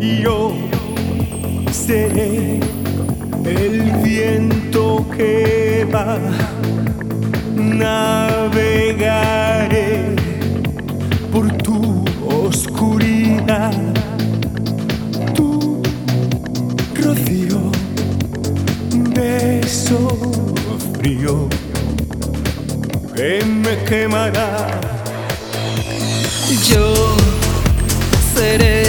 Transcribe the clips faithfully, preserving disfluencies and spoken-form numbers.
yo seré el viento que va, navegaré por tu oscuridad, tu rocío, beso frío que me quemará. Yo seré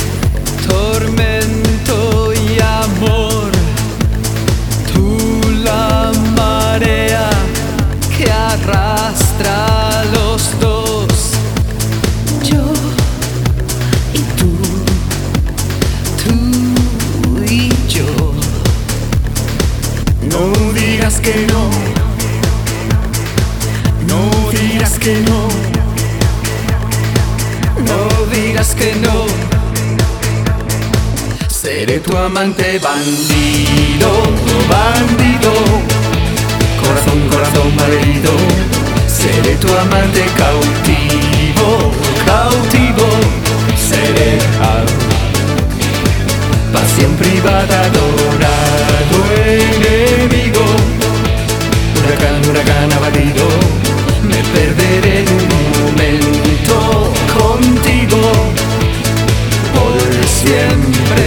tormento y amor, tú la marea que arrastra a los dos. Yo y tú, tú y yo. No digas que no, no digas que no, no digas que no. Seré tu amante bandido, bandido, corazón, corazón malherido. Seré tu amante cautivo, cautivo. Seré pasión privada, adorado enemigo. Huracán, huracán abatido. Me perderé en un momento contigo por siempre.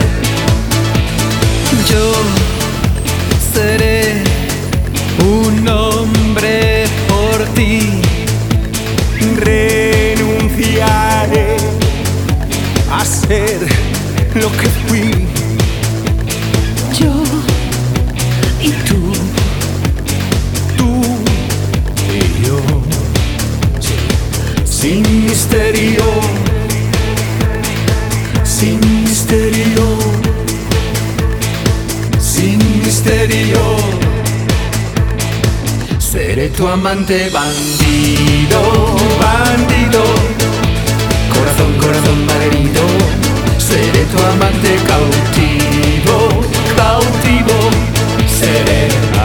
Yo seré un hombre por ti. renunciaré a ser lo que fui. Yo y tú, tú y yo, sin misterio, sin misterio, sin misterio. seré tu amante bandido, bandido, corazón, corazón malherido. Seré tu amante cautivo, cautivo. Seré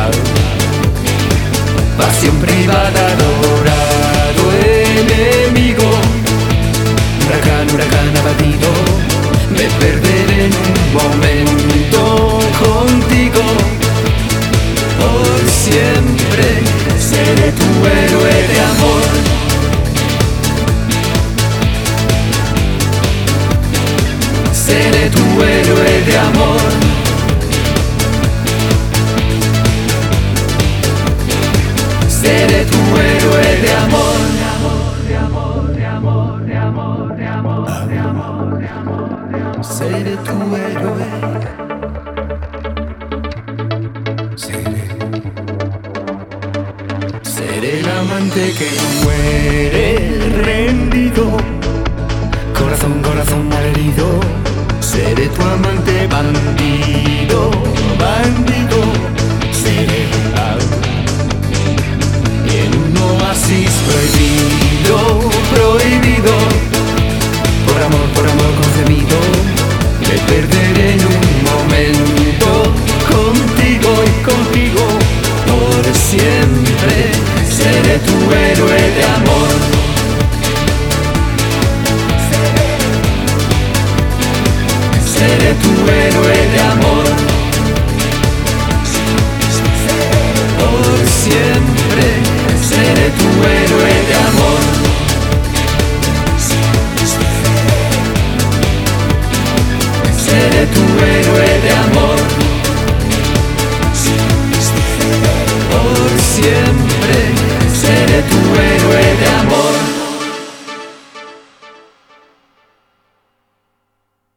pasión privada, adorado enemigo. Huracán, huracán abatido. Me perderé en un momento contigo por siempre. Seré tu héroe de amor. Seré tu héroe de amor. Seré tu héroe de amor. De amor, de amor, de amor, de amor, de amor, de amor, de amor. Seré tu héroe. Seré. Seré el amante que muere rendido. Corazón, corazón malherido. Seré tu amante bandido, bandido. Seré en un oasis prohibido, prohibido. Por amor, por amor concebido. Me perderé en un momento contigo y contigo por siempre. Seré tu héroe de amor. Seré tu héroe de amor. Por siempre. Seré tu héroe de amor. Seré tu héroe de amor. Por siempre. Seré tu héroe de amor.